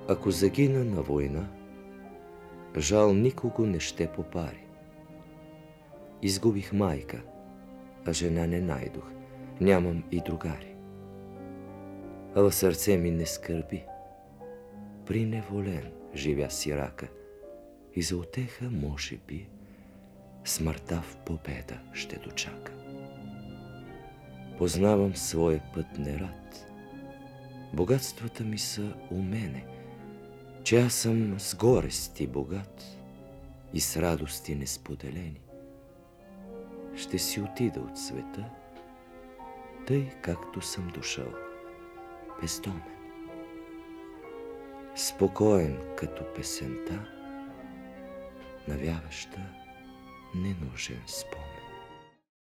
Ако загина на война, жал никого не ще попари. Изгубих майка, а жена не найдох, нямам и другари. Ала сърце ми не скърби, приневолен живя сирака и за утеха, може би, смъртта в победа ще дочака. Познавам своя път нерад, богатствата ми са у мене, че аз съм с горести богат и с радости несподелени. Ще си отида от света, тъй както съм дошъл, бездомен. Спокоен като песента, навяваща ненужен спор.